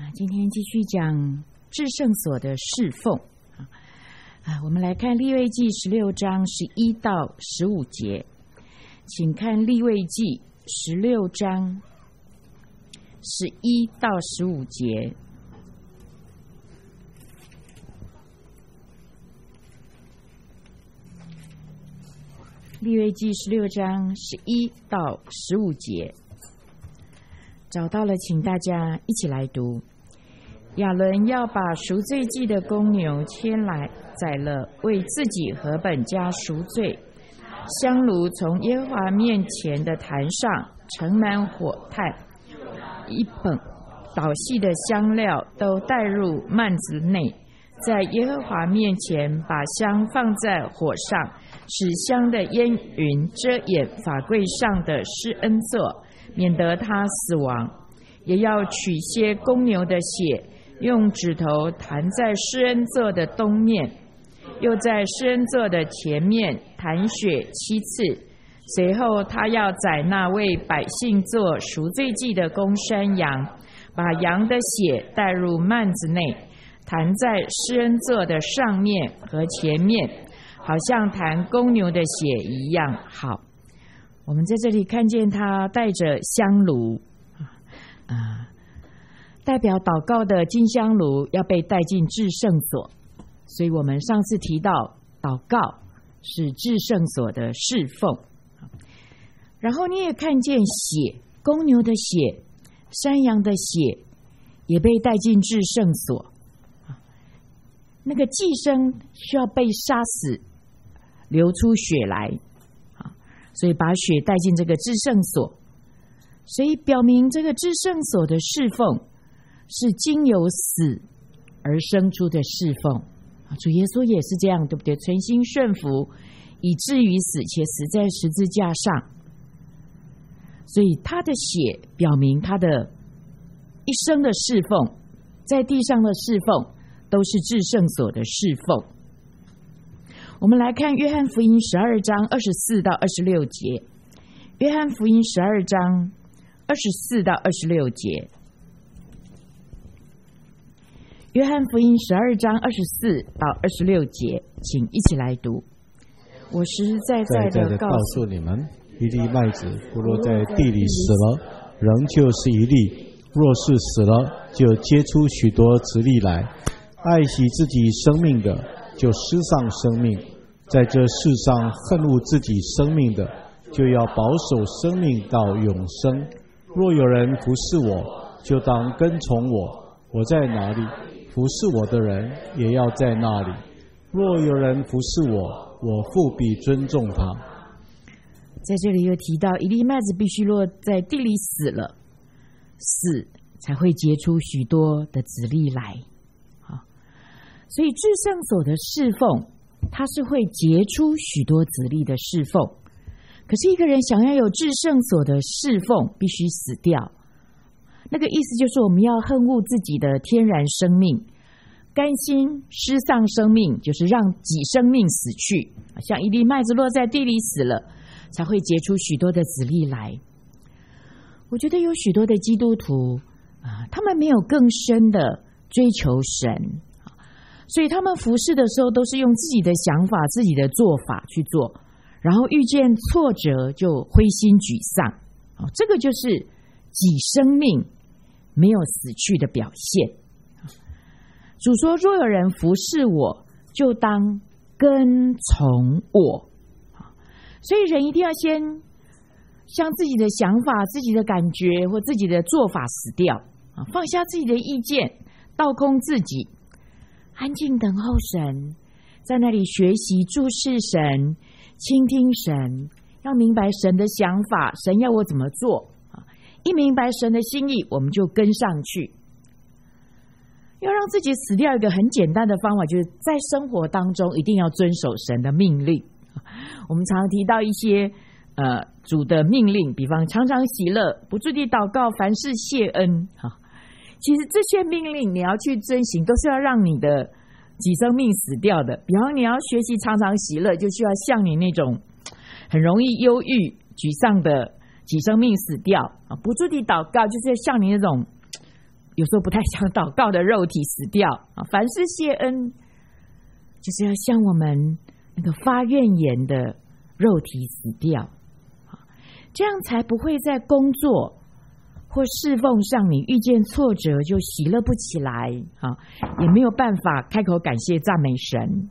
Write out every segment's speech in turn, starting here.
今天继续讲至圣所的侍奉我们来看利未记16章11到15节，请看利未记16章11到15节。利未记16章11到15节，找到了，请大家一起来读。亚伦要把赎罪祭的公牛牵来，宰了，为自己和本家赎罪。香炉从耶和华面前的坛上盛满火炭，一本捣细的香料都带入幔子内，在耶和华面前把香放在火上，使香的烟云遮掩法柜上的施恩座，免得他死亡。也要取些公牛的血，用指头弹在施恩座的东面，又在施恩座的前面弹血7次。随后他要宰那为百姓做赎罪祭的公山羊，把羊的血带入幔子内，弹在施恩座的上面和前面，好像弹公牛的血一样。好，我们在这里看见他带着香炉代表祷告的金香炉要被带进至圣所，所以我们上次提到祷告是至圣所的侍奉。然后你也看见血，公牛的血、山羊的血也被带进至圣所，那个祭牲需要被杀死，流出血来，所以把血带进这个至圣所，所以表明这个至圣所的侍奉是经由死而生出的侍奉。主耶稣也是这样，对不对？存心顺服，以至于死，且死在十字架上。所以他的血表明他的一生的侍奉，在地上的侍奉都是至圣所的侍奉。我们来看约翰福音12章24到26节。约翰福音12章24到26节。约翰福音12章24到26节，请一起来读。我实实在在的告诉你们，一粒麦子不落在地里死了，仍旧是一粒；若是死了，就结出许多子粒来。爱惜自己生命的，就失丧生命；在这世上恨恶自己生命的，就要保守生命到永生。若有人服侍我，就当跟从我，我在哪里，服侍我的人也要在那里。若有人服侍我，我父必尊重他。在这里又提到，一粒麦子必须落在地里死了，死才会结出许多的子粒来。所以至圣所的侍奉，它是会结出许多子粒的侍奉。可是一个人想要有至圣所的侍奉，必须死掉。那个意思就是我们要恨恶自己的天然生命，甘心失丧生命，就是让己生命死去。像一粒麦子落在地里死了，才会结出许多的子粒来。我觉得有许多的基督徒他们没有更深的追求神，所以他们服侍的时候都是用自己的想法、自己的做法去做，然后遇见挫折就灰心沮丧。这个就是己生命没有死去的表现。主说，若有人服侍我，就当跟从我。所以人一定要先将自己的想法、自己的感觉或自己的做法死掉，放下自己的意见，倒空自己，安静等候神，在那里学习注视神，倾听神，要明白神的想法，神要我怎么做。一明白神的心意，我们就跟上去。要让自己死掉，一个很简单的方法，就是在生活当中一定要遵守神的命令。我们常提到一些主的命令，比方常常喜乐，不住地祷告，凡事谢恩。其实这些命令你要去遵行，都是要让你的己生命死掉的。比方你要学习常常喜乐，就需要像你那种很容易忧郁沮丧的己生命死掉。不住地祷告，就是要像你那种有时候不太想祷告的肉体死掉啊，凡事谢恩，就是要像我们那个发怨言的肉体死掉，这样才不会在工作或侍奉上你遇见挫折就喜乐不起来啊，也没有办法开口感谢赞美神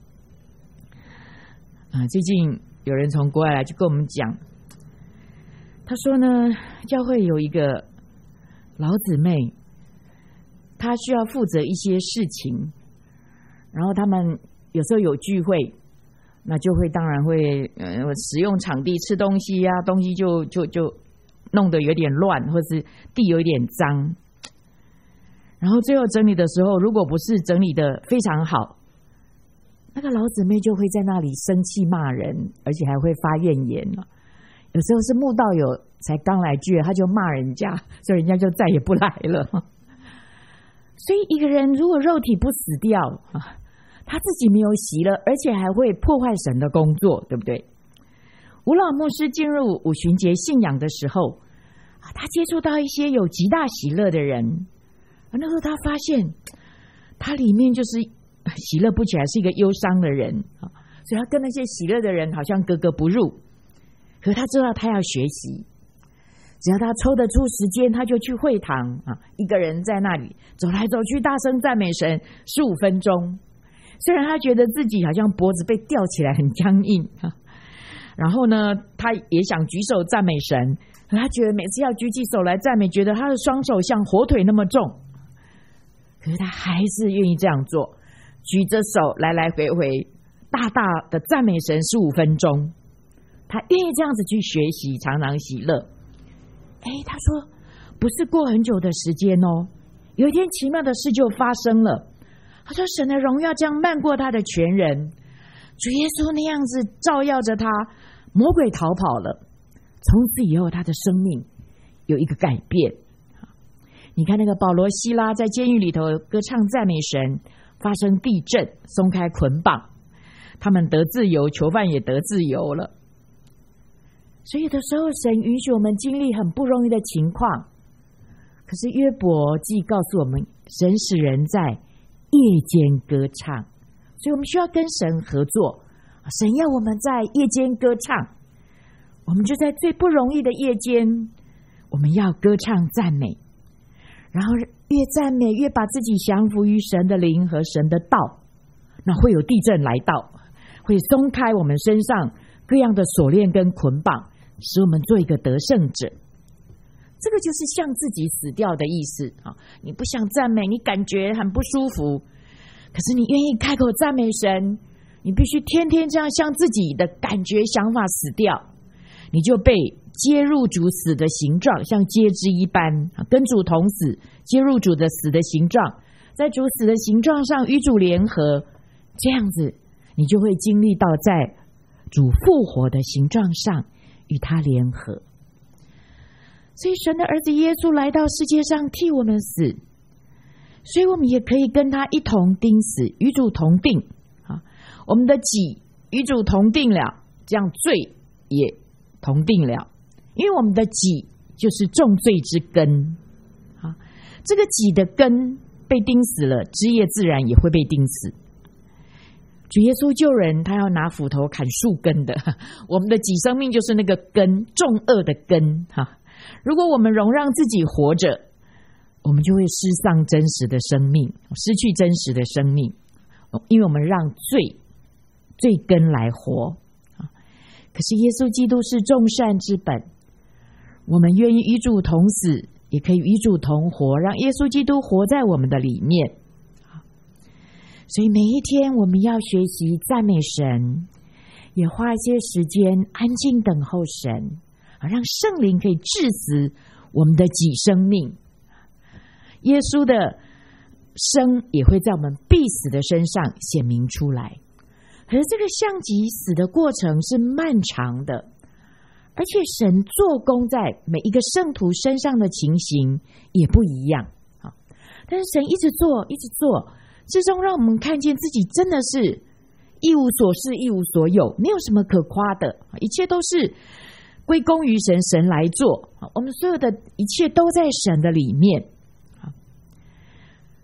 啊。最近有人从国外来就跟我们讲，他说呢，教会有一个老姊妹，她需要负责一些事情，然后他们有时候有聚会，那就会当然会使用场地吃东西啊，东西就弄得有点乱，或是地有点脏，然后最后整理的时候，如果不是整理的非常好，那个老姊妹就会在那里生气骂人，而且还会发怨言了。有时候是慕道友才刚来聚，他就骂人家，所以人家就再也不来了。所以一个人如果肉体不死掉啊，他自己没有喜乐，而且还会破坏神的工作，对不对？吴老牧师进入五旬节信仰的时候啊，他接触到一些有极大喜乐的人，那时候他发现他里面就是喜乐不起来，是一个忧伤的人啊，所以他跟那些喜乐的人好像格格不入。可是他知道他要学习，只要他抽得出时间，他就去会堂啊，一个人在那里走来走去，大声赞美神15分钟。虽然他觉得自己好像脖子被吊起来很僵硬啊，然后呢，他也想举手赞美神，可他觉得每次要举起手来赞美，觉得他的双手像火腿那么重，可是他还是愿意这样做，举着手来来回回大大的赞美神15分钟。他愿意这样子去学习，常常喜乐。他说不是过很久的时间哦，有一天奇妙的事就发生了。他说神的荣耀这样漫过他的全人，主耶稣那样子照耀着他，魔鬼逃跑了。从此以后他的生命有一个改变。你看那个保罗西拉在监狱里头歌唱赞美神，发生地震，松开捆绑，他们得自由，囚犯也得自由了。所以有的时候神允许我们经历很不容易的情况，可是约伯记告诉我们，神使人在夜间歌唱，所以我们需要跟神合作。神要我们在夜间歌唱，我们就在最不容易的夜间，我们要歌唱赞美，然后越赞美越把自己降服于神的灵和神的道，那会有地震来到，会松开我们身上各样的锁链跟捆绑，使我们做一个得胜者。这个就是向自己死掉的意思啊！你不想赞美，你感觉很不舒服，可是你愿意开口赞美神，你必须天天这样向自己的感觉想法死掉，你就被接入主死的形状，像接枝一般，跟主同死，接入主的死的形状，在主死的形状上与主联合，这样子你就会经历到在主复活的形状上与他联合。所以神的儿子耶稣来到世界上替我们死，所以我们也可以跟他一同钉死，与主同定啊！我们的己与主同定了，这样罪也同定了，因为我们的己就是重罪之根啊！这个己的根被钉死了，枝叶自然也会被钉死。主耶稣救人，他要拿斧头砍树根的，我们的己生命就是那个根，重恶的根哈。如果我们容让自己活着，我们就会失丧真实的生命，失去真实的生命，因为我们让罪根来活。可是耶稣基督是众善之本，我们愿意与主同死，也可以与主同活，让耶稣基督活在我们的里面。所以每一天我们要学习赞美神，也花一些时间安静等候神，让圣灵可以治死我们的己生命。耶稣的生也会在我们必死的身上显明出来。可是这个像己死的过程是漫长的，而且神做工在每一个圣徒身上的情形也不一样。但是神一直做一直做，最终让我们看见自己真的是一无所事一无所有，没有什么可夸的，一切都是归功于神，神来做，我们所有的一切都在神的里面。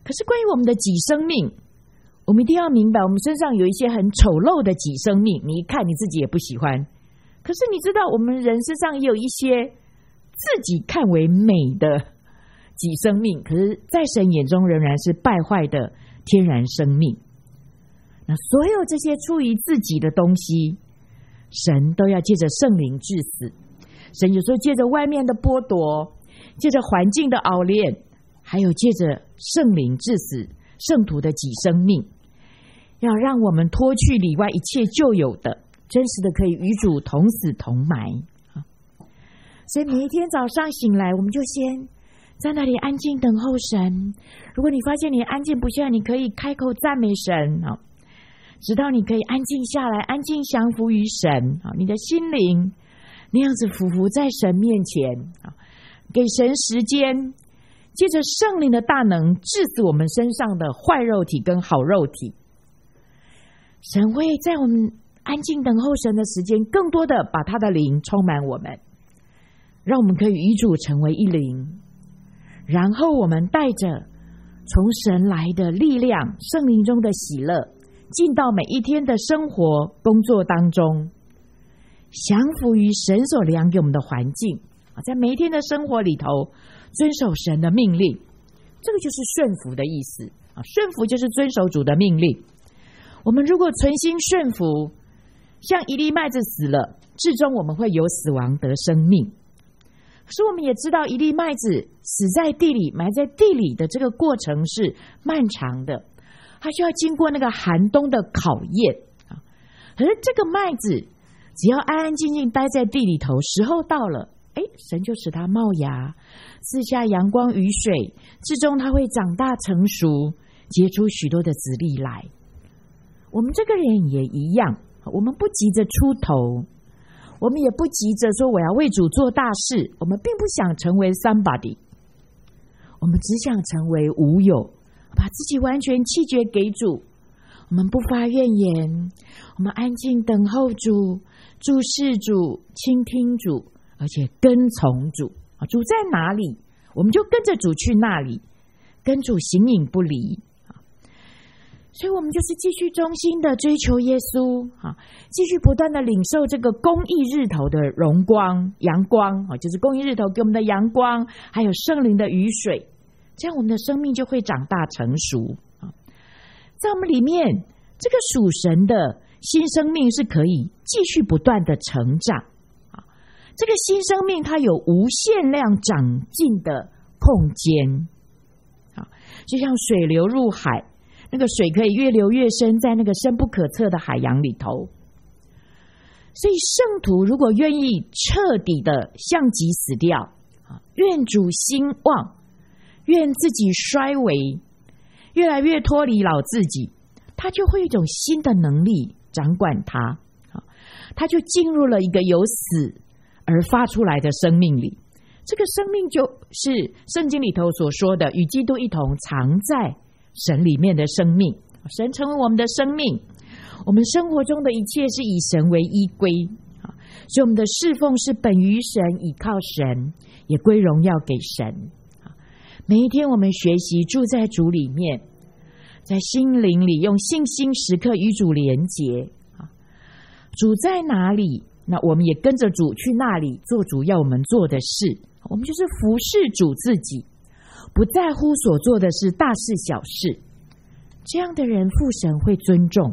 可是关于我们的己生命，我们一定要明白，我们身上有一些很丑陋的己生命，你一看你自己也不喜欢。可是你知道，我们人身上也有一些自己看为美的己生命，可是在神眼中仍然是败坏的天然生命。那所有这些出于自己的东西，神都要借着圣灵治死。神有时候借着外面的剥夺，借着环境的熬炼，还有借着圣灵治死圣徒的己生命，要让我们脱去里外一切旧有的，真实的可以与主同死同埋。所以每一天早上醒来，我们就先在那里安静等候神。如果你发现你安静不下来，你可以开口赞美神，直到你可以安静下来，安静降服于神，你的心灵那样子匍匐在神面前，给神时间，借着圣灵的大能治死我们身上的坏肉体跟好肉体。神会在我们安静等候神的时间，更多的把他的灵充满我们，让我们可以与主成为一灵。然后我们带着从神来的力量，圣灵中的喜乐，进到每一天的生活工作当中，降服于神所量给我们的环境，在每一天的生活里头遵守神的命令。这个就是顺服的意思，顺服就是遵守主的命令。我们如果存心顺服，像一粒麦子死了，至终我们会由死亡得生命。可是我们也知道，一粒麦子死在地里，埋在地里的这个过程是漫长的，它需要经过那个寒冬的考验。可是这个麦子只要安安静静待在地里头，时候到了，神就使它冒芽，赐下阳光雨水，至终它会长大成熟，结出许多的子粒来。我们这个人也一样，我们不急着出头，我们也不急着说我要为主做大事，我们并不想成为 somebody， 我们只想成为无有，把自己完全弃绝给主。我们不发怨言，我们安静等候主，注视主，倾听主，而且跟从主。主在哪里，我们就跟着主去那里，跟主形影不离。所以我们就是继续忠心的追求耶稣，继续不断的领受这个公义日头的荣光阳光，就是公义日头给我们的阳光，还有圣灵的雨水，这样我们的生命就会长大成熟。在我们里面，这个属神的新生命是可以继续不断的成长。这个新生命它有无限量长进的空间，就像水流入海，那个水可以越流越深，在那个深不可测的海洋里头。所以圣徒如果愿意彻底的向己死掉，愿主兴旺，愿自己衰微，越来越脱离老自己，他就会有一种新的能力掌管他，他就进入了一个由死而发出来的生命里。这个生命就是圣经里头所说的与基督一同藏在神里面的生命。神成为我们的生命，我们生活中的一切是以神为依归，所以我们的侍奉是本于神，倚靠神，也归荣耀给神。每一天我们学习住在主里面，在心灵里用信心时刻与主连结。主在哪里，那我们也跟着主去那里做主要我们做的事。我们就是服侍主自己，不在乎所做的是大事小事，这样的人父神会尊重。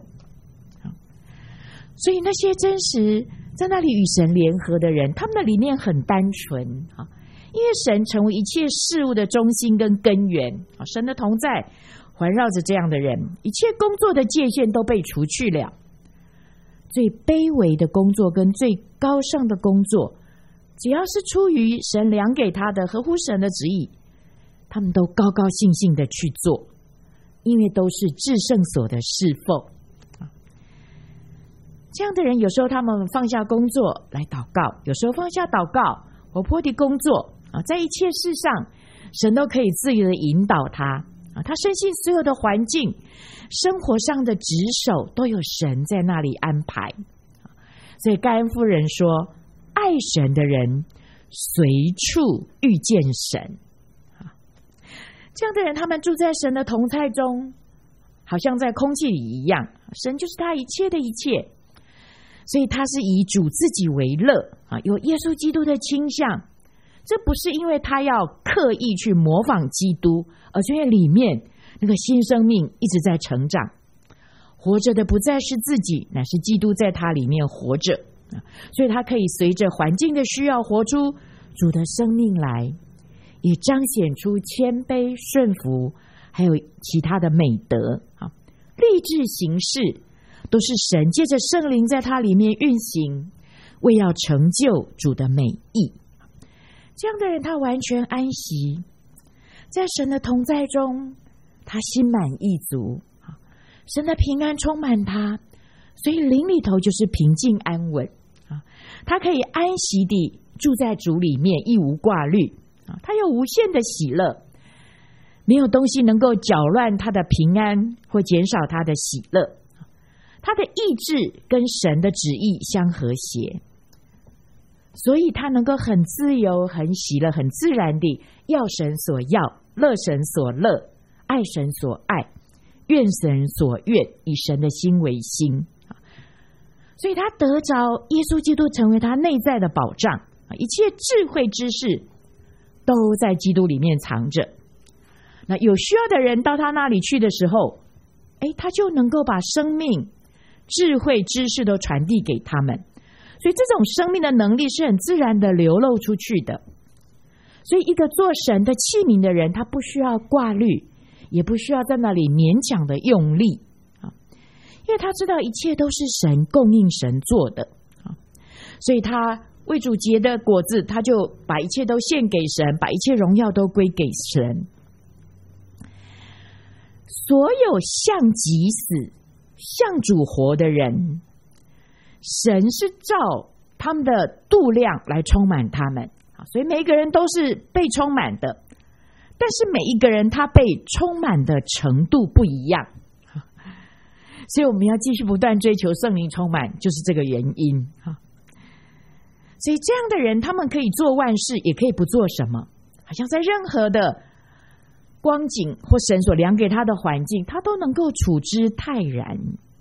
所以那些真实在那里与神联合的人，他们的理念很单纯，因为神成为一切事物的中心跟根源，神的同在环绕着这样的人，一切工作的界限都被除去了，最卑微的工作跟最高尚的工作，只要是出于神量给他的，合乎神的旨意，他们都高高兴兴的去做，因为都是至圣所的侍奉。这样的人有时候他们放下工作来祷告，有时候放下祷告活泼的工作，在一切事上神都可以自由的引导他，他深信所有的环境生活上的职守都有神在那里安排。所以盖恩夫人说，爱神的人随处遇见神。 这样的人，他们住在神的同在中，好像在空气里一样，神就是他一切的一切，所以他是以主自己为乐啊，有耶稣基督的倾向。这不是因为他要刻意去模仿基督，而是因为里面那个新生命一直在成长，活着的不再是自己，乃是基督在他里面活着，所以他可以随着环境的需要活出主的生命来，也彰显出谦卑顺服还有其他的美德啊，立志行事都是神借着圣灵在他里面运行，为要成就主的美意。这样的人他完全安息，在神的同在中他心满意足，神的平安充满他，所以灵里头就是平静安稳，他可以安息地住在主里面，一无挂虑，他有无限的喜乐，没有东西能够搅乱他的平安或减少他的喜乐，他的意志跟神的旨意相和谐，所以他能够很自由很喜乐很自然地要神所要，乐神所乐，爱神所爱，愿神所愿，以神的心为心。所以他得着耶稣基督成为他内在的保障，一切智慧知识都在基督里面藏着。那有需要的人到他那里去的时候，他就能够把生命智慧知识都传递给他们，所以这种生命的能力是很自然的流露出去的。所以一个做神的器皿的人，他不需要挂虑，也不需要在那里勉强的用力，因为他知道一切都是神供应神做的，所以他为主结的果子，他就把一切都献给神，把一切荣耀都归给神。所有向己死向主活的人，神是照他们的度量来充满他们，所以每一个人都是被充满的，但是每一个人他被充满的程度不一样，所以我们要继续不断追求圣灵充满，就是这个原因。所以这样的人，他们可以做万事，也可以不做什么，好像在任何的光景或神所量给他的环境，他都能够处之泰然。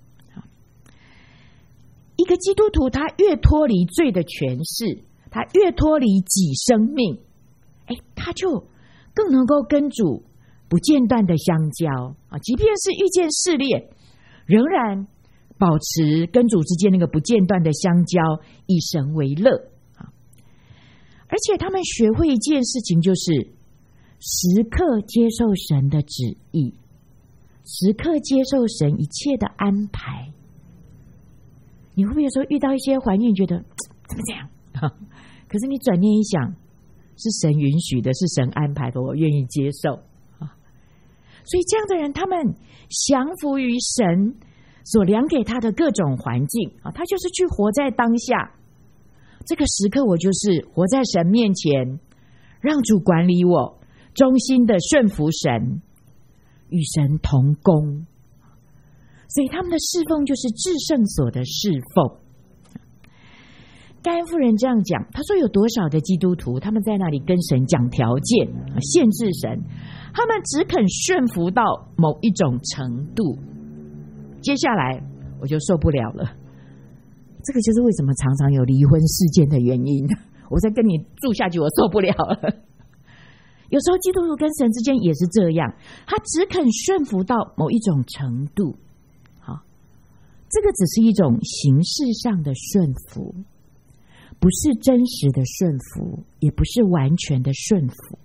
一个基督徒，他越脱离罪的权势，他越脱离己生命，他就更能够跟主不间断的相交，即便是遇见试炼，仍然保持跟主之间那个不间断的相交，以神为乐。而且他们学会一件事情，就是时刻接受神的旨意，时刻接受神一切的安排。你会不会有时候遇到一些环境觉得怎么这样，可是你转念一想，是神允许的，是神安排的，我愿意接受。所以这样的人，他们降服于神所量给他的各种环境，他就是去活在当下。这个时刻我就是活在神面前，让主管理我，忠心的顺服神，与神同工。所以他们的侍奉就是至圣所的侍奉。盖恩夫人这样讲，他说有多少的基督徒，他们在那里跟神讲条件，限制神，他们只肯顺服到某一种程度，接下来我就受不了了。这个就是为什么常常有离婚事件的原因。我再跟你住下去，我受不了了。有时候基督徒跟神之间也是这样，他只肯顺服到某一种程度。这个只是一种形式上的顺服，不是真实的顺服，也不是完全的顺服。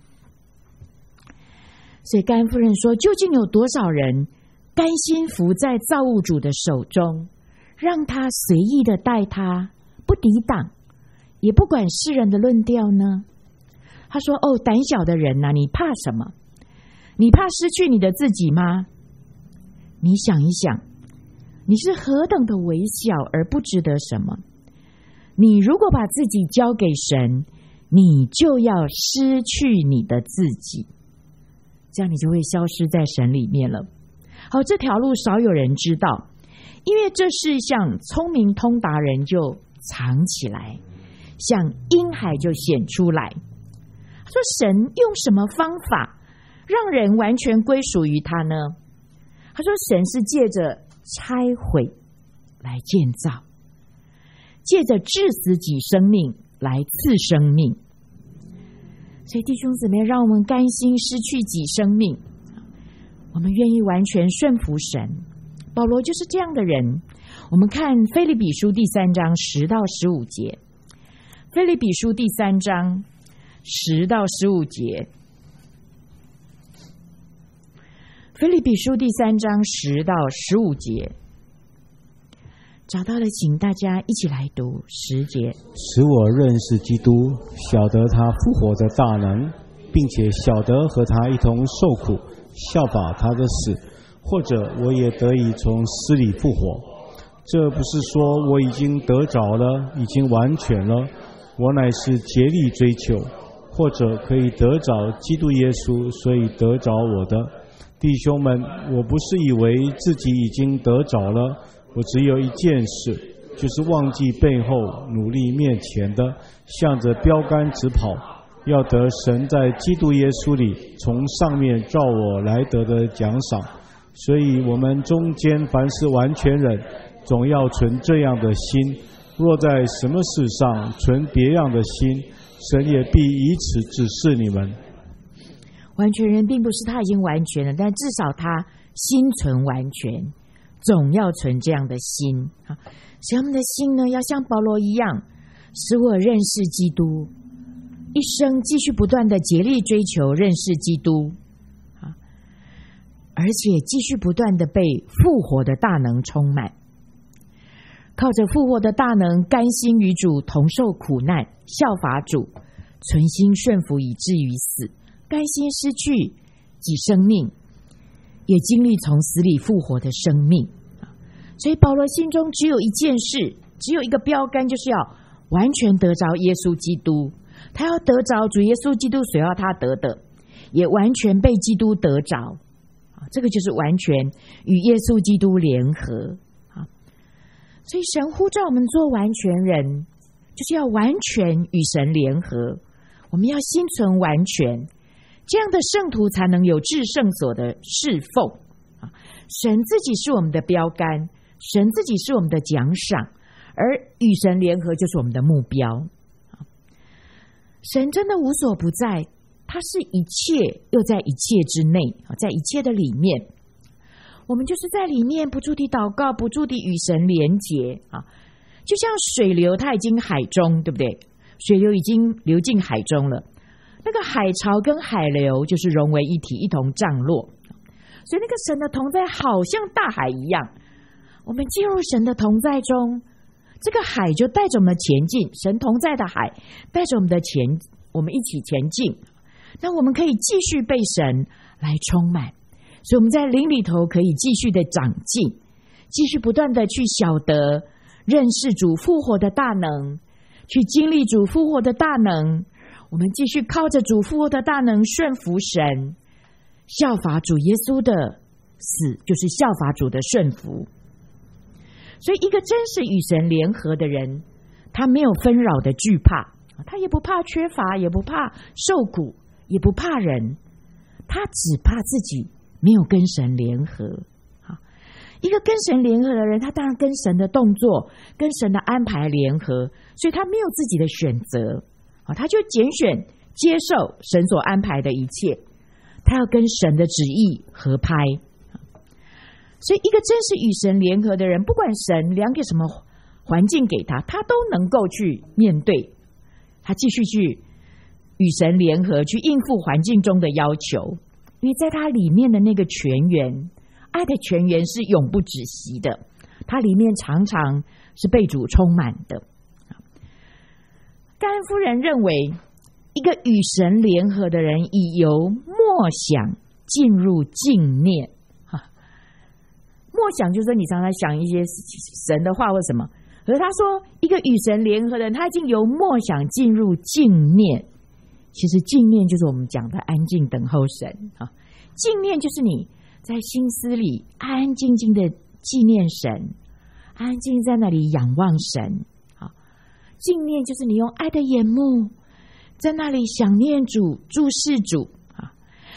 所以盖恩夫人说，究竟有多少人甘心服在造物主的手中，让他随意的待他，不抵挡，也不管世人的论调呢？他说，胆小的人啊，你怕什么？你怕失去你的自己吗？你想一想，你是何等的微小而不值得什么？你如果把自己交给神，你就要失去你的自己，这样你就会消失在神里面了。好，这条路少有人知道，因为这事项聪明通达人就藏起来，像婴孩就显出来。他说，神用什么方法让人完全归属于他呢？他说神是借着拆毁来建造，借着致死己生命来赐生命。所以弟兄姊妹，让我们甘心失去己生命，我们愿意完全顺服神。保罗就是这样的人。我们看腓立比书第3章10到15节，腓立比书第3章10到15节，腓立比书第3章10到15节，找到了，请大家一起来读10节。 使我认识基督，晓得他复活的大能，并且晓得和他一同受苦，效法他的死，或者我也得以从死里复活。这不是说我已经得着了，已经完全了，我乃是竭力追求，或者可以得着基督耶稣，所以得着我的。弟兄们，我不是以为自己已经得着了，我只有一件事，就是忘记背后，努力面前的，向着标杆直跑，要得神在基督耶稣里从上面照我来得的奖赏。所以我们中间凡是完全人，总要存这样的心，若在什么事上存别样的心，神也必以此指示你们。 完全人并不是他已经完全了，但至少他心存完全，总要存这样的心。使我们的心呢，要像保罗一样，使我认识基督，一生继续不断的竭力追求认识基督，而且继续不断的被复活的大能充满，靠着复活的大能，甘心与主同受苦难，效法主，存心顺服以至于死，甘心失去己生命，也经历从死里复活的生命。所以保罗心中只有一件事，只有一个标杆，就是要完全得着耶稣基督。他要得着主耶稣基督所要他得的，也完全被基督得着。这个就是完全与耶稣基督联合。所以神呼召我们做完全人，就是要完全与神联合。我们要心存完全，这样的圣徒才能有至圣所的侍奉。神自己是我们的标杆，神自己是我们的奖赏，而与神联合就是我们的目标。神真的无所不在，他是一切又在一切之内，在一切的里面。我们就是在里面不住地祷告，不住地与神连结啊，就像水流，它已经海中，对不对？水流已经流进海中了，那个海潮跟海流就是融为一体，一同涨落。所以那个神的同在好像大海一样，我们进入神的同在中，这个海就带着我们前进，神同在的海带着我们一起前进。那我们可以继续被神来充满，所以我们在灵里头可以继续的长进，继续不断的去晓得认识主复活的大能，去经历主复活的大能。我们继续靠着主复活的大能顺服神，效法主耶稣的死，就是效法主的顺服。所以一个真实与神联合的人，他没有纷扰的惧怕，他也不怕缺乏，也不怕受苦，也不怕人，他只怕自己没有跟神联合。一个跟神联合的人，他当然跟神的动作，跟神的安排联合，所以他没有自己的选择，他就拣选接受神所安排的一切，他要跟神的旨意合拍。所以一个真实与神联合的人，不管神量给什么环境给他，他都能够去面对，他继续去与神联合，去应付环境中的要求，因为在他里面的那个泉源，爱的泉源是永不止息的，它里面常常是被主充满的。盖恩夫人认为，一个与神联合的人，已由默想进入静念。默想就是说你常常想一些神的话或什么，可是他说一个与神联合的人，他已经由默想进入静念。其实静念就是我们讲的安静等候神。静念就是你在心思里安安静静的纪念神，安安静静在那里仰望神。静念就是你用爱的眼目在那里想念主，注视主。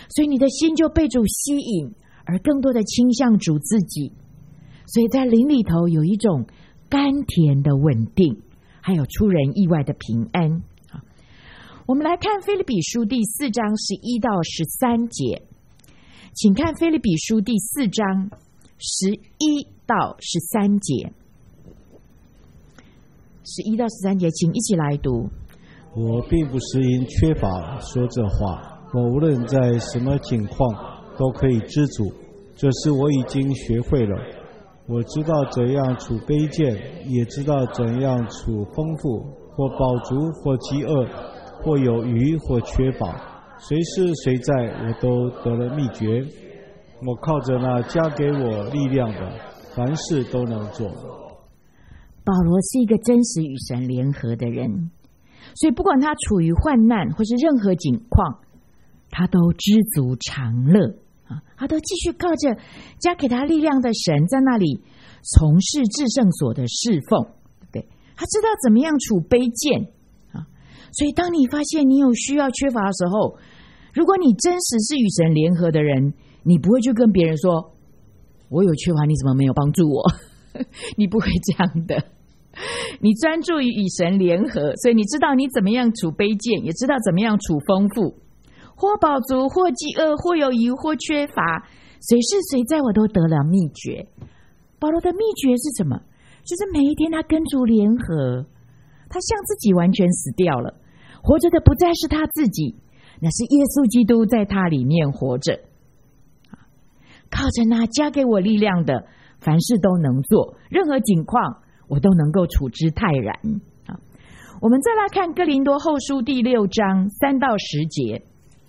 所以你的心就被主吸引，而更多的倾向主自己。所以在灵里头有一种甘甜的稳定，还有出人意外的平安。我们来看腓立比书第4章11到13节，请看腓立比书第4章11到13节。11到13节，请一起来读。 我并不是因缺乏说这话，我无论在什么境况都可以知足，这是我已经学会了。我知道怎样处卑贱，也知道怎样处丰富，或饱足，或饥饿，或有余，或缺乏。随时随在，我都得了秘诀。我靠着那加给我力量的，凡事都能做。 保罗是一个真实与神联合的人，所以不管他处于患难或是任何境况，他都知足常乐。他都继续靠着加给他力量的神，在那里从事至圣所的侍奉。对，他知道怎么样处卑贱啊。所以当你发现你有需要缺乏的时候，如果你真实是与神联合的人，你不会去跟别人说我有缺乏，你怎么没有帮助我？你不会这样的。你专注于与神联合，所以你知道你怎么样处卑贱，也知道怎么样处丰富，或饱足，或饥饿，或有余，或缺乏，随时随在我都得了秘诀。保罗的秘诀是什么？就是每一天他跟主联合，他向自己完全死掉了，活着的不再是他自己，那是耶稣基督在他里面活着。靠着那加给我力量的，凡事都能做，任何境况我都能够处之泰然。我们再来看哥林多后书第6章3到10节。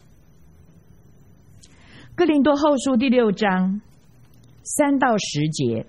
哥林多后书第6章3到10节。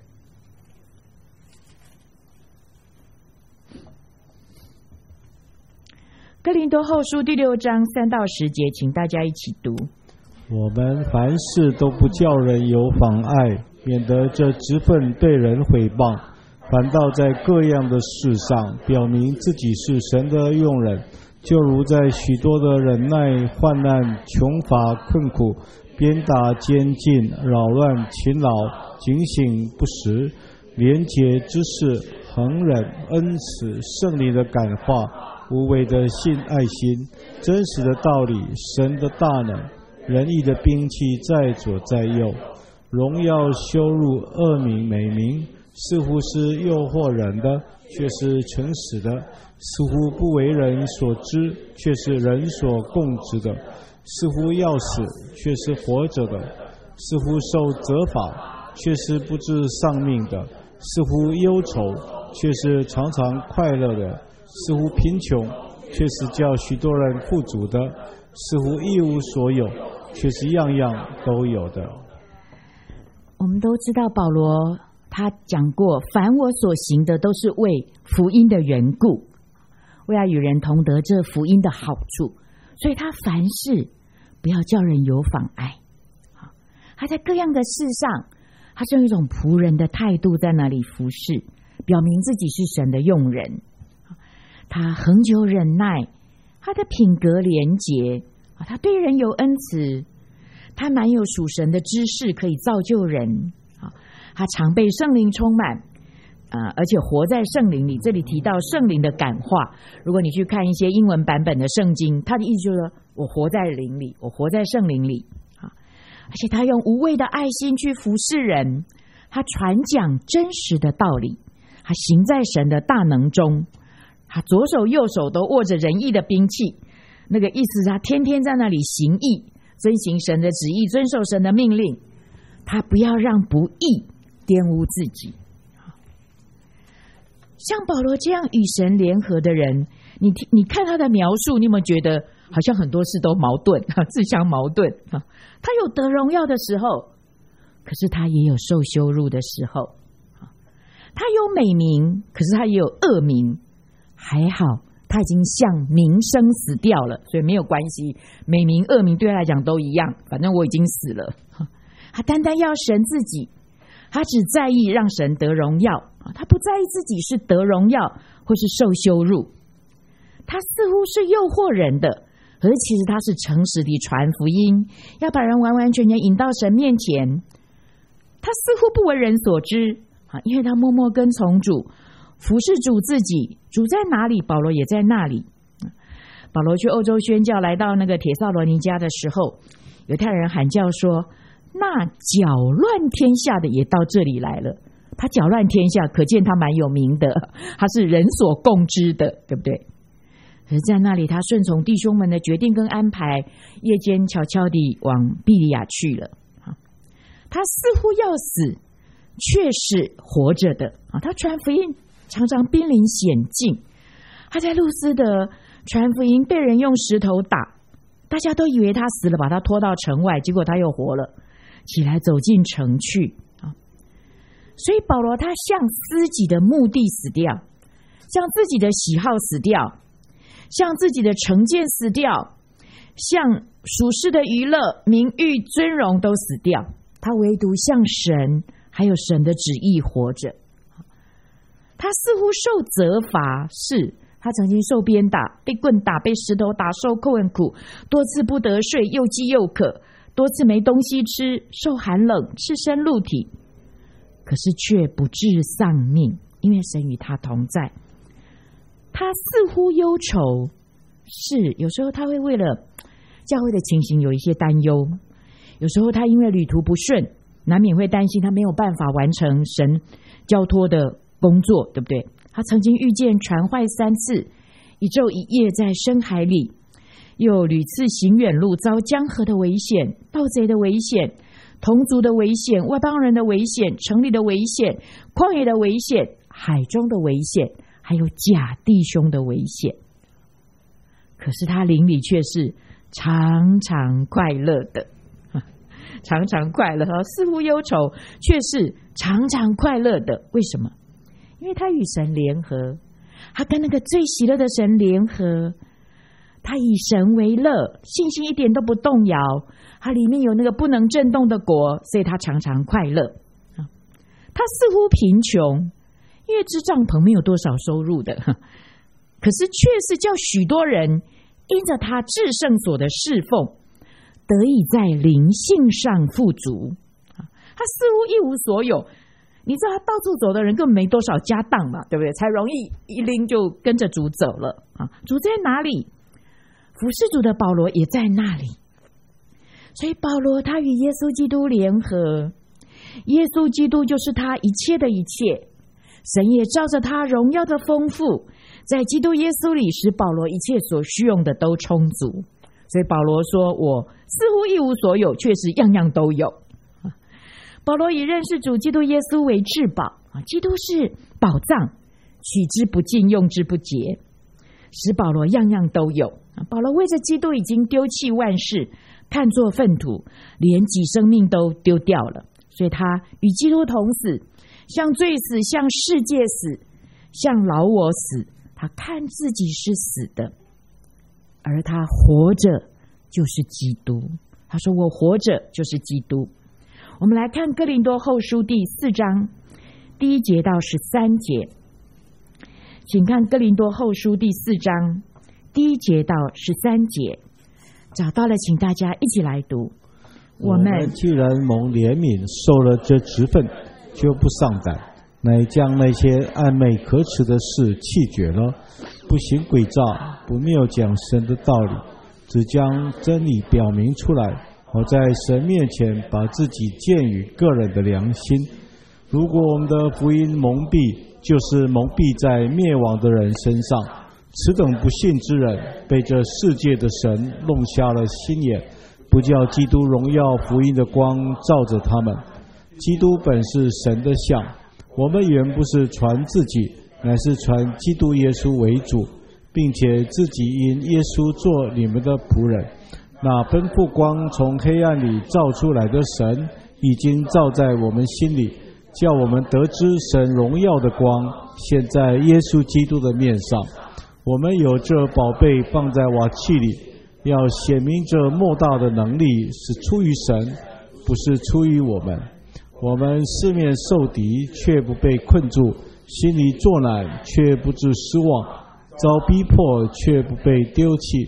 哥林多后书第6章3到10节，请大家一起读。 我们凡事都不叫人有妨碍，免得这职分对人毁谤，反倒在各样的事上表明自己是神的用人，就如在许多的忍耐、患难、穷乏、困苦、鞭打、监禁、扰乱、勤劳、警醒、不时、廉洁之事、恒忍、恩慈、圣灵的感化、无伪的信爱心、真实的道理、神的大能、仁义的兵器在左在右，荣耀羞辱恶名美名，似乎是诱惑人的，却是诚实的；似乎不为人所知，却是人所共知的；似乎要死，却是活着的；似乎受责罚，却是不致丧命的；似乎忧愁，却是常常快乐的；似乎贫穷，却是叫许多人富足的；似乎一无所有，却是样样都有的。 我们都知道保罗他讲过，凡我所行的都是为福音的缘故，为要与人同得这福音的好处，所以他凡事不要叫人有妨碍。他在各样的事上，他是用一种仆人的态度在那里服侍，表明自己是神的用人。他恒久忍耐，他的品格廉洁，他对人有恩慈，他满有属神的知识，可以造就人。他常被圣灵充满，而且活在圣灵里。这里提到圣灵的感化，如果你去看一些英文版本的圣经，他的意思就是说我活在灵里，我活在圣灵里。而且他用无畏的爱心去服侍人，他传讲真实的道理，他行在神的大能中，他左手右手都握着仁义的兵器，那个意思是他天天在那里行义，遵行神的旨意，遵守神的命令，他不要让不义玷污自己。像保罗这样与神联合的人，你看他的描述，你有没有觉得好像很多事都矛盾，自相矛盾？他有得荣耀的时候，可是他也有受羞辱的时候；他有美名，可是他也有恶名。还好他已经向名声死掉了，所以没有关系，美名恶名对他来讲都一样，反正我已经死了。他单单要神自己，他只在意让神得荣耀，他不在意自己是得荣耀或是受羞辱。他似乎是诱惑人的， 可是其实他是诚实地传福音，要把人完完全全引到神面前。他似乎不为人所知，因为他默默跟从主，服侍主自己。主在哪里，保罗也在那里。保罗去欧洲宣教，来到那个帖撒罗尼迦的时候，犹太人喊叫说，那搅乱天下的也到这里来了。他搅乱天下，可见他蛮有名的，他是人所共知的，对不对？可是在那里，他顺从弟兄们的决定跟安排，夜间悄悄地往庇利亚去了。他似乎要死，却是活着的。他传福音常常濒临险境。他在路斯的传福音被人用石头打，大家都以为他死了，把他拖到城外，结果他又活了，起来走进城去。所以保罗他向自己的目的死掉，向自己的喜好死掉，向自己的成见死掉，向属世的娱乐、名誉、尊荣都死掉，他唯独向神还有神的旨意活着。他似乎受责罚，是他曾经受鞭打，被棍打，被石头打，受困苦，多次不得睡，又饥又渴，多次没东西吃，受寒冷，赤身露体，可是却不致丧命，因为神与他同在。他似乎忧愁，是有时候他会为了教会的情形有一些担忧，有时候他因为旅途不顺，难免会担心他没有办法完成神交托的工作，对不对？他曾经遇见船坏3次，一昼一夜在深海里，又屡次行远路，遭江河的危险、盗贼的危险、同族的危险、外邦人的危险、城里的危险、旷野的危险、海中的危险，还有假弟兄的危险。可是他灵里却是常常快乐的，常常快乐，似乎忧愁，却是常常快乐的。为什么？因为他与神联合，他跟那个最喜乐的神联合，他以神为乐，信心一点都不动摇，他里面有那个不能震动的国，所以他常常快乐。他似乎贫穷，因为支帐篷没有多少收入的，可是却是叫许多人因着他至圣所的侍奉，得以在灵性上富足。他似乎一无所有，你知道他到处走的人根本没多少家当嘛，对不对？才容易一拎就跟着主走了。主在哪里？服侍主的保罗也在那里。所以保罗他与耶稣基督联合，耶稣基督就是他一切的一切，神也照着他荣耀的丰富，在基督耶稣里使保罗一切所需用的都充足。所以保罗说，我似乎一无所有，却是样样都有。保罗以认识主基督耶稣为至宝，基督是宝藏，取之不尽，用之不竭，使保罗样样都有。保罗为着基督已经丢弃万事，看作粪土，连己生命都丢掉了。所以他与基督同死，向罪死，向世界死，向老我死。他看自己是死的，而他活着就是基督。他说我活着就是基督。我们来看哥林多后书第4章1节到13节，请看哥林多后书第4章1节到13节，找到了请大家一起来读。 我们既然蒙怜悯，受了这职分，就不丧胆，乃将那些暗昧可耻的事弃绝了，不行诡诈，不谬讲神的道理，只将真理表明出来，好在神面前把自己鉴于个人的良心。如果我们的福音蒙蔽，就是蒙蔽在灭亡的人身上。此等不信之人，被这世界的神弄瞎了心眼，不叫基督荣耀福音的光照着他们。基督本是神的像，我们原不是传自己，乃是传基督耶稣为主，并且自己因耶稣做你们的仆人。那奔赴光从黑暗里照出来的神，已经照在我们心里，叫我们得知神荣耀的光现在耶稣基督的面上。我们有这宝贝放在瓦器里，要显明这莫大的能力是出于神，不是出于我们。我们四面受敌，却不被困住；心里作难，却不致失望；遭逼迫，却不被丢弃；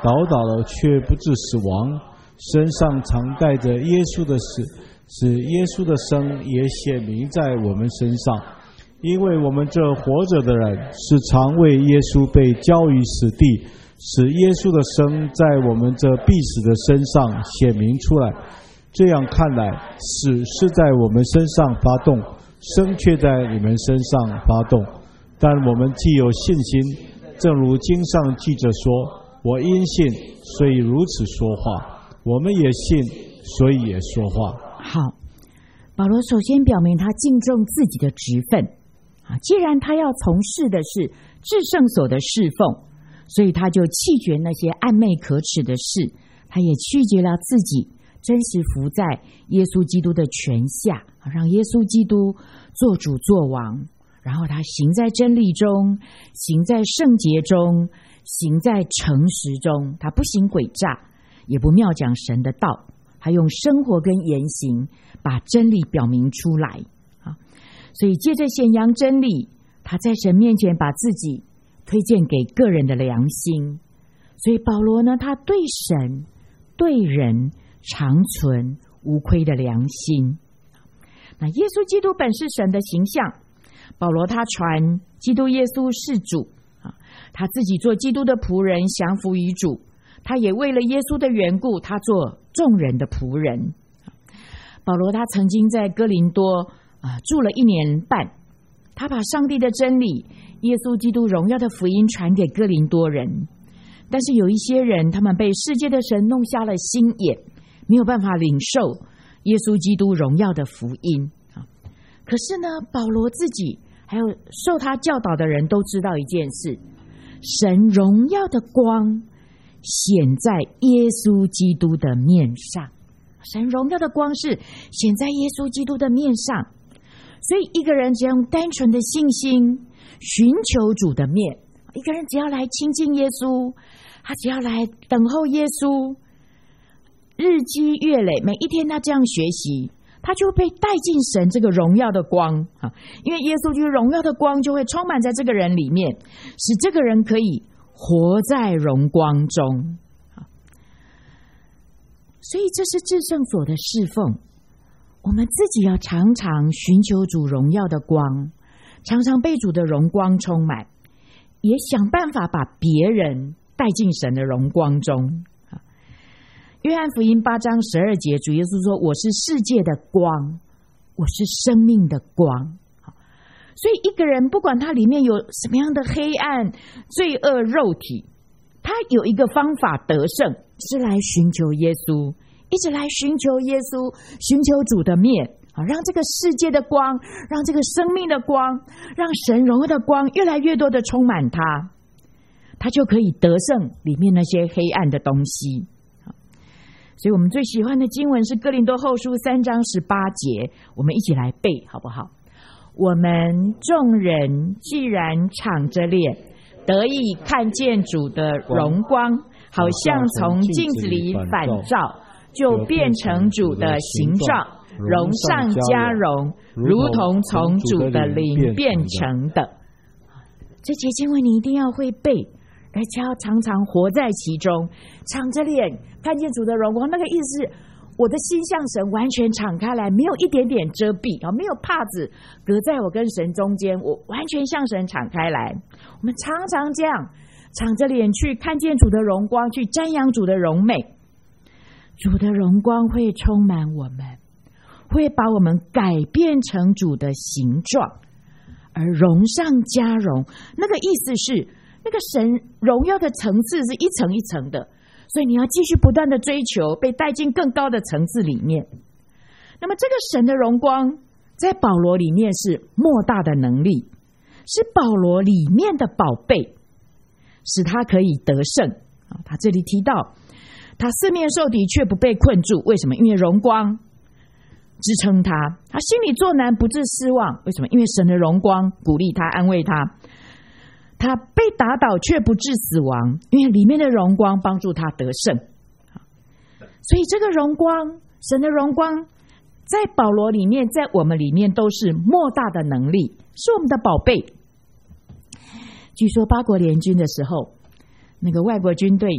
倒了却不致死亡，身上常带着耶稣的死，使耶稣的生也显明在我们身上。因为我们这活着的人是常为耶稣被交于死地，使耶稣的生在我们这必死的身上显明出来。这样看来，死是在我们身上发动，生却在你们身上发动。但我们既有信心，正如经上记着说，我因信所以如此说话，我们也信所以也说话。 好，保罗首先表明他敬重自己的职分既然他要从事的是至圣所的侍奉，所以他就弃绝那些暧昧可耻的事，他也拒绝了自己真实服在耶稣基督的权下，让耶稣基督做主做王，然后他行在真理中，行在圣洁中，行在诚实中，他不行诡诈，也不谬讲神的道，他用生活跟言行把真理表明出来所以借着显扬真理，他在神面前把自己推荐给个人的良心。所以保罗呢，他对神对人常存无亏的良心。那耶稣基督本是神的形象，保罗他传基督耶稣是主他自己做基督的仆人，降服于主，他也为了耶稣的缘故，他做众人的仆人。保罗他曾经在哥林多住了1年半，他把上帝的真理，耶稣基督荣耀的福音传给哥林多人。但是有一些人，他们被世界的神弄瞎了心眼，没有办法领受耶稣基督荣耀的福音可是呢，保罗自己还有受他教导的人都知道一件事，神荣耀的光显在耶稣基督的面上，神荣耀的光是显在耶稣基督的面上。所以一个人只要用单纯的信心寻求主的面，一个人只要来亲近耶稣，他只要来等候耶稣，日积月累，每一天他这样学习，他就被带进神这个荣耀的光因为耶稣基督荣耀的光就会充满在这个人里面，使这个人可以活在荣光中所以这是至圣所的侍奉，我们自己要常常寻求主荣耀的光，常常被主的荣光充满，也想办法把别人带进神的荣光中。约翰福音8章12节，主耶稣说，我是世界的光，我是生命的光。所以一个人不管他里面有什么样的黑暗罪恶肉体，他有一个方法得胜，是来寻求耶稣，一直来寻求耶稣，寻求主的面让这个世界的光，让这个生命的光，让神荣耀的光越来越多的充满他，他就可以得胜里面那些黑暗的东西。所以我们最喜欢的经文是哥林多后书3章18节，我们一起来背好不好？我们众人既然敞着脸得以看见主的荣光，好像从镜子里反照，就变成主的形状，荣上加荣，如同从主的灵变成的。这节经文你一定要会背，而且要常常活在其中，敞着脸看见主的荣光。那个意思是我的心向神完全敞开来，没有一点点遮蔽没有帕子隔在我跟神中间，我完全向神敞开来。我们常常这样敞着脸去看见主的荣光，去瞻仰主的荣美，主的荣光会充满我们，会把我们改变成主的形状，而荣上加荣。那个意思是那个神荣耀的层次是一层一层的，所以你要继续不断的追求，被带进更高的层次里面。那么这个神的荣光在保罗里面是莫大的能力，是保罗里面的宝贝，使他可以得胜他这里提到他四面受敌却不被困住，为什么？因为荣光支撑他，他心里作难不致失望，为什么？因为神的荣光鼓励他，安慰他。他被打倒却不致死亡，因为里面的荣光帮助他得胜。所以这个荣光，神的荣光在保罗里面，在我们里面都是莫大的能力，是我们的宝贝。据说八国联军的时候，那个外国军队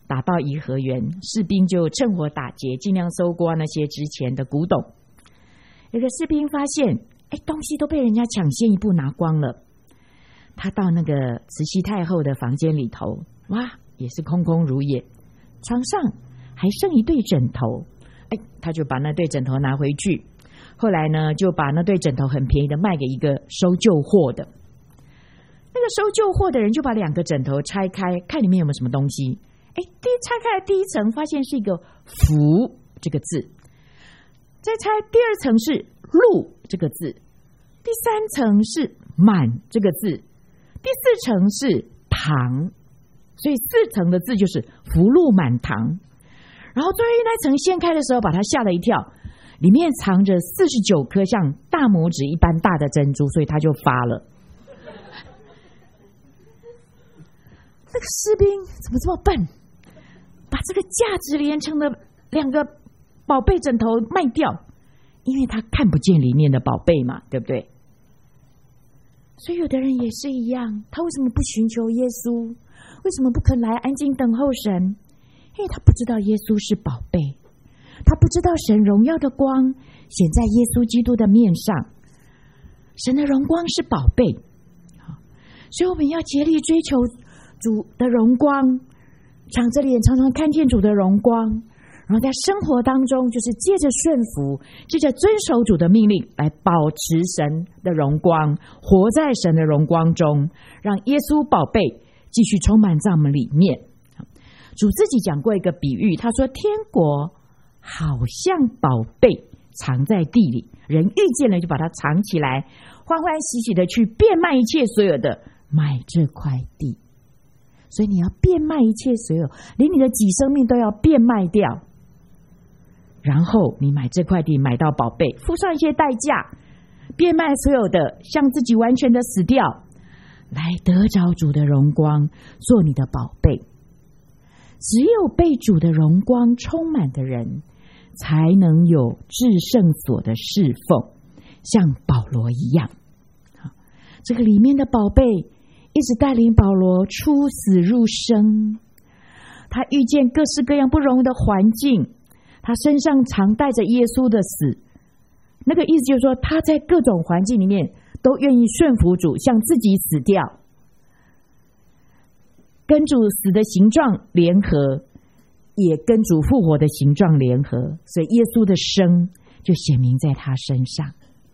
打到颐和园，士兵就趁火打劫，尽量搜刮那些值钱的古董。有个士兵发现，东西都被人家抢先一步拿光了。他到那个慈禧太后的房间里头，哇，也是空空如也，床上还剩一对枕头。他就把那对枕头拿回去。后来呢，就把那对枕头很便宜的卖给一个收旧货的。那个收旧货的人就把2个枕头拆开，看里面有没有什么东西。拆开第一层，发现是一个福这个字，再拆第2层是禄这个字，第3层是满这个字，第4层是堂，所以4层的字就是福禄满堂。然后最后那层掀开的时候，把他吓了一跳，里面藏着49颗像大拇指一般大的珍珠，所以他就发了。那个士兵怎么这么笨，把这个价值连城的2个宝贝枕头卖掉，因为他看不见里面的宝贝嘛，对不对？所以有的人也是一样，他为什么不寻求耶稣？为什么不肯来安静等候神？因为他不知道耶稣是宝贝，他不知道神荣耀的光显在耶稣基督的面上，神的荣光是宝贝。所以我们要竭力追求主的荣光，敞着脸常常看见主的荣光，然后在生活当中就是借着顺服，借着遵守主的命令来保持神的荣光，活在神的荣光中，让耶稣宝贝继续充满在我们里面。主自己讲过一个比喻，他说天国好像宝贝藏在地里，人遇见了就把它藏起来，欢欢喜喜的去变卖一切所有的买这块地。所以你要变卖一切所有，连你的己生命都要变卖掉，然后你买这块地，买到宝贝，付上一些代价，变卖所有的，向自己完全的死掉，来得着主的荣光，做你的宝贝。只有被主的荣光充满的人，才能有至圣所的侍奉，像保罗一样。这个里面的宝贝一直带领保罗出死入生，他遇见各式各样不容易的环境，他身上常带着耶稣的死。那个意思就是说，他在各种环境里面都愿意顺服主，向自己死掉，跟主死的形状联合，也跟主复活的形状联合，所以耶稣的生就显明在他身上。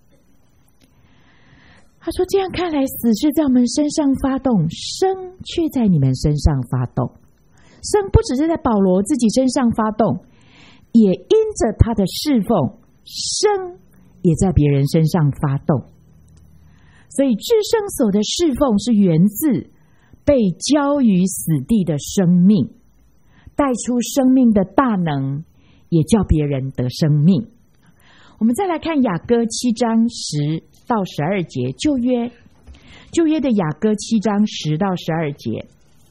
他说这样看来，死是在我们身上发动，生却在你们身上发动。生不只是在保罗自己身上发动，也因着他的侍奉，生也在别人身上发动。所以至圣所的侍奉是源自被交于死地的生命，带出生命的大能，也叫别人得生命。我们再来看雅歌7章10到12节，旧约的雅歌7章10到12节。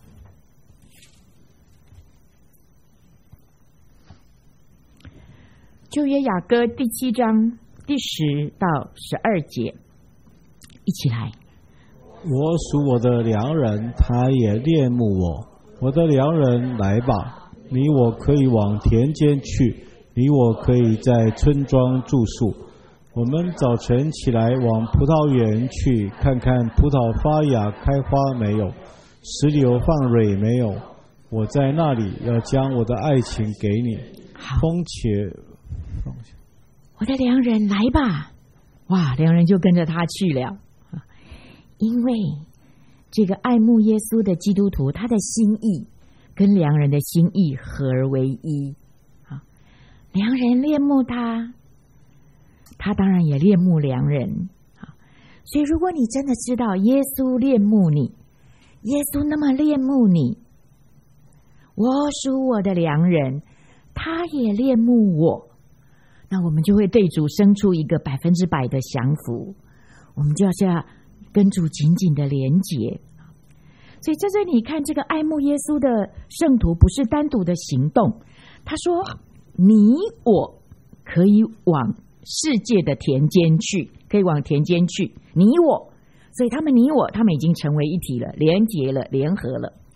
旧约雅歌第7章第10到12节，一起来。 我属我的良人，他也恋慕我。我的良人，来吧，你我可以往田间去，你我可以在村庄住宿。我们早晨起来往葡萄园去，看看葡萄发芽开花没有，石榴放蕊没有。我在那里要将我的爱情给你。风且放下。 我的良人，来吧。哇，良人就跟着他去了。因为这个爱慕耶稣的基督徒，他的心意跟良人的心意合而为一。良人恋慕他，他当然也恋慕良人。所以如果你真的知道耶稣恋慕你，耶稣那么恋慕你，我属我的良人，他也恋慕我，那我们就会对主生出一个100%的降服，我们就要跟主紧紧的连结。所以在这里看，这个爱慕耶稣的圣徒不是单独的行动，他说你我可以往世界的田间去，可以往田间去，你我，所以他们已经成为一体了，连结了，联合了。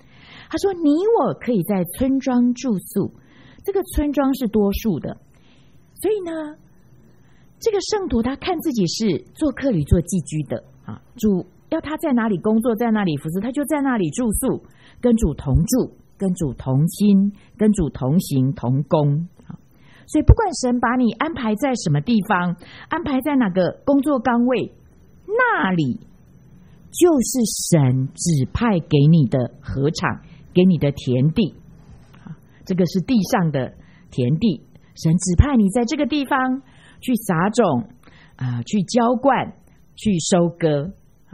他说你我可以在村庄住宿，这个村庄是多数的，所以呢这个圣徒他看自己是做客旅做寄居的啊，主要他在哪里工作在哪里服侍，他就在那里住宿，跟主同住，跟主同心，跟主同行同工。所以不管神把你安排在什么地方，安排在哪个工作岗位，那里就是神指派给你的禾场，给你的田地。这个是地上的田地，神指派你在这个地方去撒种去浇灌，去收割。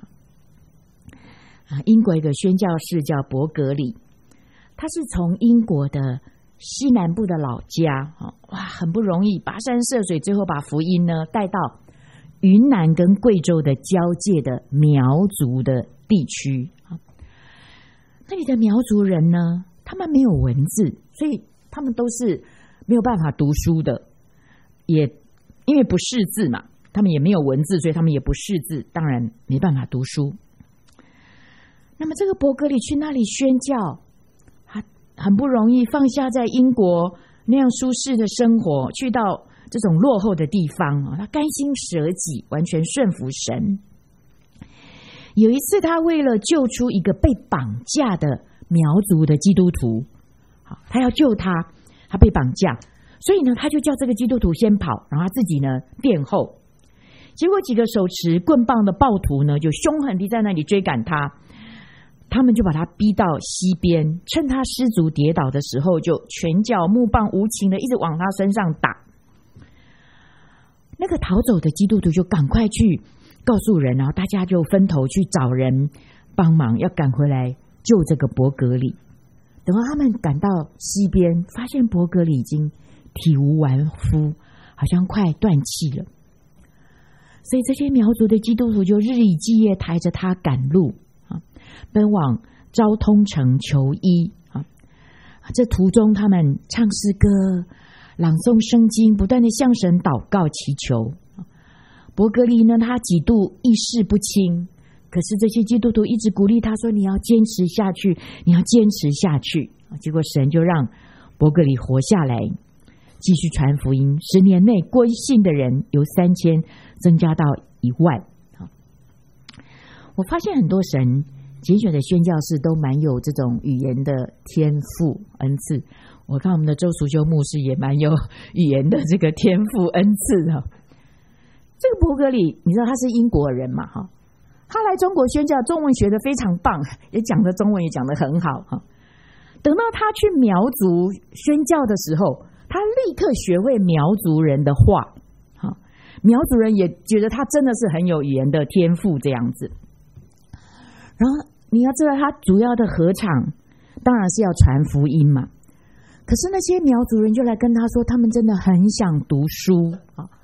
英国一个宣教士叫伯格里，他是从英国的西南部的老家，哇，很不容易跋山涉水，最后把福音呢带到云南跟贵州的交界的苗族的地区。那里的苗族人呢，他们没有文字，所以他们都是没有办法读书的，也因为不识字嘛，他们也没有文字，所以他们也不识字，当然没办法读书。那么这个伯格里去那里宣教，很不容易放下在英国那样舒适的生活，去到这种落后的地方，他甘心舍己，完全顺服神。有一次他为了救出一个被绑架的苗族的基督徒，他要救他被绑架，所以呢他就叫这个基督徒先跑，然后他自己呢殿后。结果几个手持棍棒的暴徒呢就凶狠地在那里追赶他，他们就把他逼到溪边，趁他失足跌倒的时候，就拳脚木棒无情的一直往他身上打。那个逃走的基督徒就赶快去告诉人，然后大家就分头去找人帮忙，要赶回来救这个伯格里。等到他们赶到溪边，发现伯格里已经体无完肤，好像快断气了。所以这些苗族的基督徒就日以继夜抬着他赶路，奔往昭通城求医。这途中他们唱诗歌，朗诵圣经，不断的向神祷告祈求。伯格里呢，他几度意识不清，可是这些基督徒一直鼓励他说，你要坚持下去，你要坚持下去。结果神就让伯格里活下来，继续传福音。10年内归信的人由3000增加到1万。我发现很多神拣选的宣教士都蛮有这种语言的天赋恩赐。我看我们的周淑修牧师也蛮有语言的这个天赋恩赐的。这个伯格里你知道他是英国人嘛，他来中国宣教，中文学得非常棒，也讲的中文也讲得很好。等到他去苗族宣教的时候，他立刻学会苗族人的话，苗族人也觉得他真的是很有语言的天赋这样子。然后你要知道他主要的禾场当然是要传福音嘛，可是那些苗族人就来跟他说，他们真的很想读书，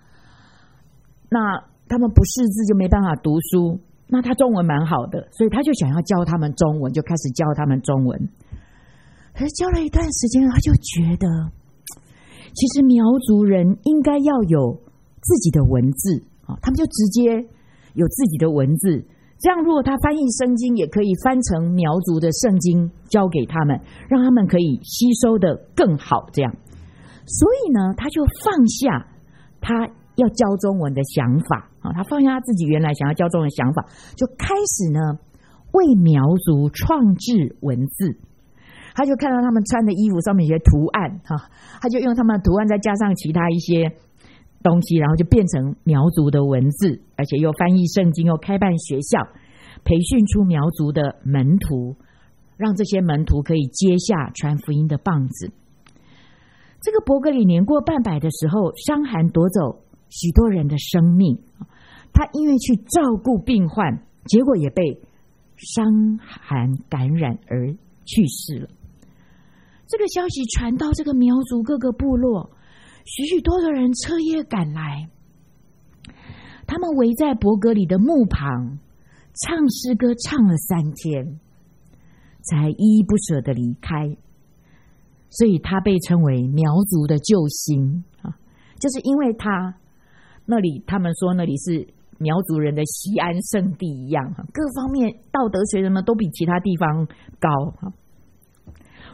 那他们不识字就没办法读书，那他中文蛮好的，所以他就想要教他们中文，就开始教他们中文。可是教了一段时间，他就觉得其实苗族人应该要有自己的文字，他们就直接有自己的文字，这样如果他翻译圣经也可以翻成苗族的圣经交给他们，让他们可以吸收的更好这样。所以呢他就放下他要教中文的想法，他放下他自己原来想要教中文的想法，就开始呢为苗族创制文字。他就看到他们穿的衣服上面有些图案，他就用他们的图案再加上其他一些东西，然后就变成苗族的文字，而且又翻译圣经，又开办学校，培训出苗族的门徒，让这些门徒可以接下传福音的棒子。这个伯格里年过半百的时候，伤寒夺走许多人的生命，他因为去照顾病患，结果也被伤寒感染而去世了。这个消息传到这个苗族各个部落，许许多的人彻夜赶来，他们围在伯格里的墓旁，唱诗歌唱了3天，才依依不舍的离开。所以他被称为苗族的救星，就是因为他那里，他们说那里是苗族人的西安圣地一样，各方面道德水准都比其他地方高。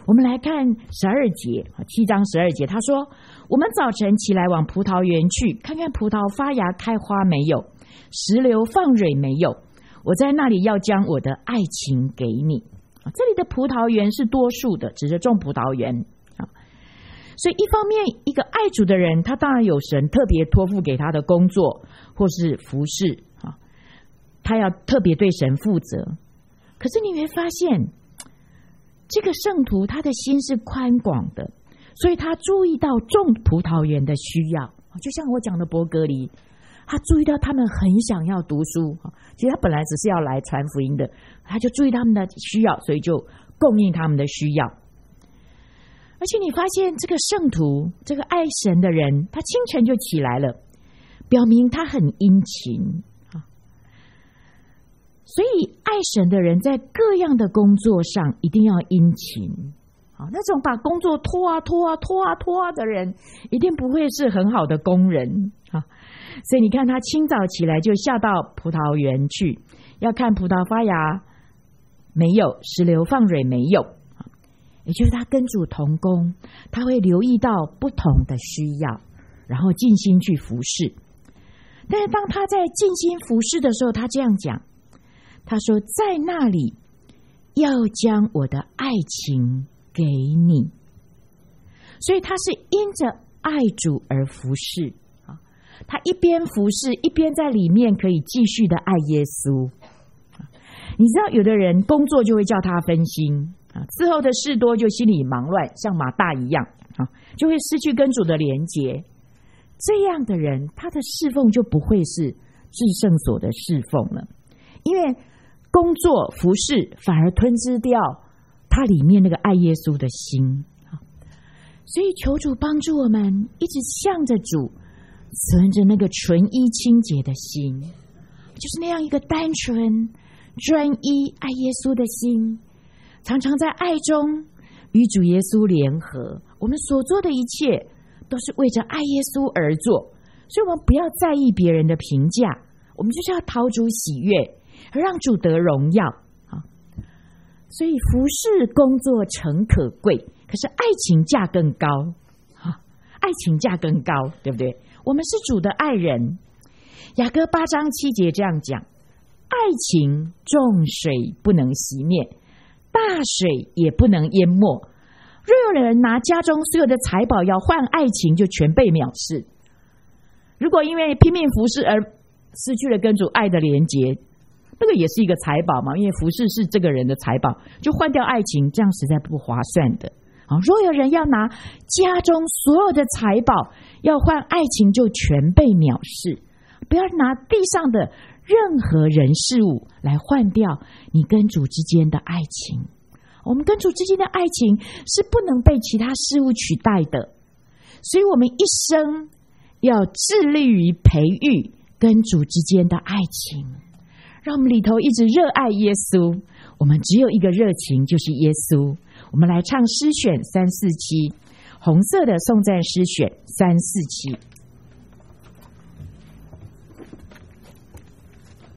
我们来看12节，7章12节，他说：我们早晨起来往葡萄园去，看看葡萄发芽开花没有，石榴放蕊没有，我在那里要将我的爱情给你。这里的葡萄园是多数的，指着种葡萄园。所以一方面，一个爱主的人，他当然有神特别托付给他的工作或是服事，他要特别对神负责。可是你会发现，这个圣徒他的心是宽广的，所以他注意到种葡萄园的需要。就像我讲的伯格里，他注意到他们很想要读书，其实他本来只是要来传福音的，他就注意他们的需要，所以就供应他们的需要。而且你发现这个圣徒，这个爱神的人，他清晨就起来了，表明他很殷勤。所以爱神的人在各样的工作上一定要殷勤。那种把工作拖啊的人，一定不会是很好的工人。所以你看他清早起来就下到葡萄园去，要看葡萄发芽没有，石榴放蕊没有，也就是他跟主同工，他会留意到不同的需要，然后尽心去服侍。但是当他在尽心服侍的时候，他这样讲，他说在那里要将我的爱情给你。所以他是因着爱主而服侍，他一边服侍一边在里面可以继续的爱耶稣。你知道有的人工作就会叫他分心，伺候的事多就心里忙乱，像马大一样，就会失去跟主的连结。这样的人他的侍奉就不会是至圣所的侍奉了，因为工作服侍反而吞噬掉他里面那个爱耶稣的心。所以求主帮助我们一直向着主，存着那个纯一清洁的心，就是那样一个单纯专一爱耶稣的心，常常在爱中与主耶稣联合。我们所做的一切都是为着爱耶稣而做，所以我们不要在意别人的评价，我们就是要讨主喜悦，让主得荣耀。所以服侍工作诚可贵，可是爱情价更高，爱情价更高，对不对？我们是主的爱人。雅歌8章7节这样讲，爱情众水不能熄灭，大水也不能淹没。若有人拿家中所有的财宝要换爱情，就全被藐视。如果因为拼命服侍而失去了跟主爱的连结，那个也是一个财宝嘛，因为服侍是这个人的财宝，就换掉爱情，这样实在不划算的。若有人要拿家中所有的财宝要换爱情，就全被藐视。不要拿地上的任何人事物来换掉你跟主之间的爱情。我们跟主之间的爱情是不能被其他事物取代的，所以我们一生要致力于培育跟主之间的爱情，让我们里头一直热爱耶稣。我们只有一个热情，就是耶稣。我们来唱诗选347，红色的颂赞诗选347。